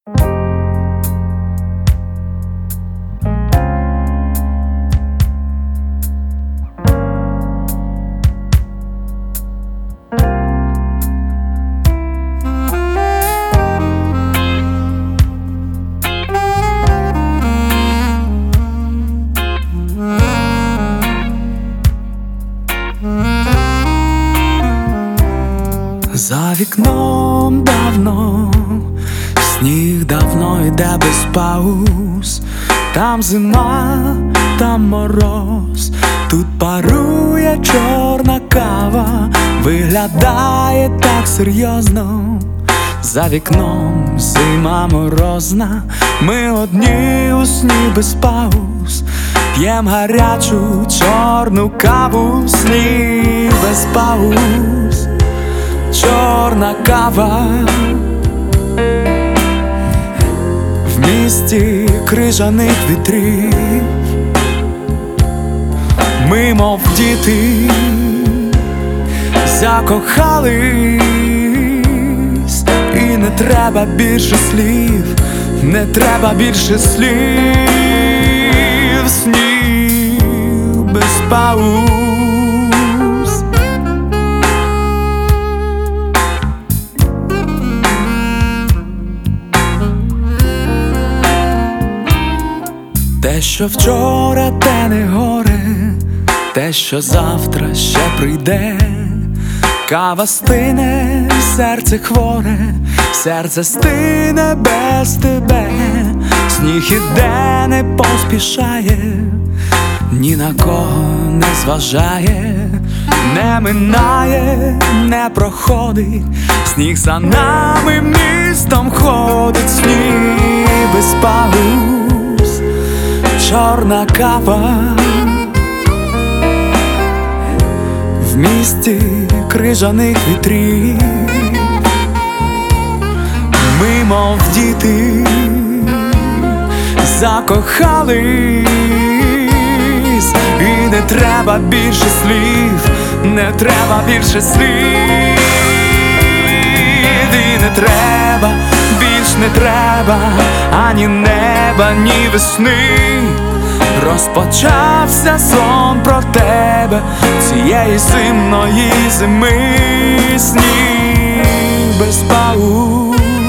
За вікном давно, сніг давно йде без пауз. Там зима, там мороз, тут парує чорна кава, виглядає так серйозно. За вікном зима морозна, ми одні у сні без пауз. П'єм гарячу чорну каву, сніг без пауз. Чорна кава в місті крижаних вітрів. Ми, мов діти, закохались, і не треба більше слів, не треба більше слів. Сніг без пауз. Те, що вчора, те не горе, те, що завтра ще прийде. Кава стине, серце хворе, серце стине без тебе. Сніг іде, не поспішає, ні на кого не зважає, не минає, не проходить. Сніг за нами містом ходить, сніг без пауз. Чорна кава в місті крижаних вітрів. Ми, мов діти, закохались, і не треба більше слів, не треба більше слів. І не треба, більш не треба ані неба, ні весни. Розпочався сон про тебе цієї зимної зими. Сніг без пауз.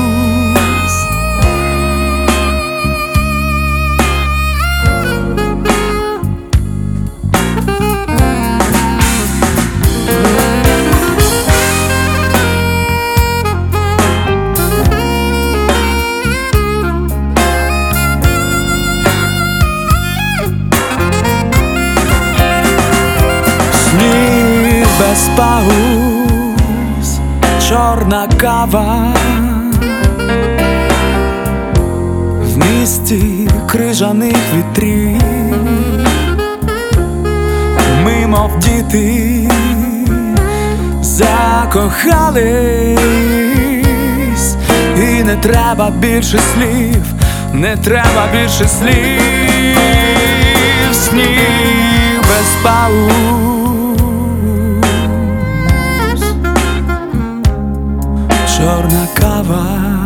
Сніг без пауз, чорна кава в місті крижаних вітрів. Ми, мов діти, закохались, і не треба більше слів, не треба більше слів. Сніг без пауз. Чорна кава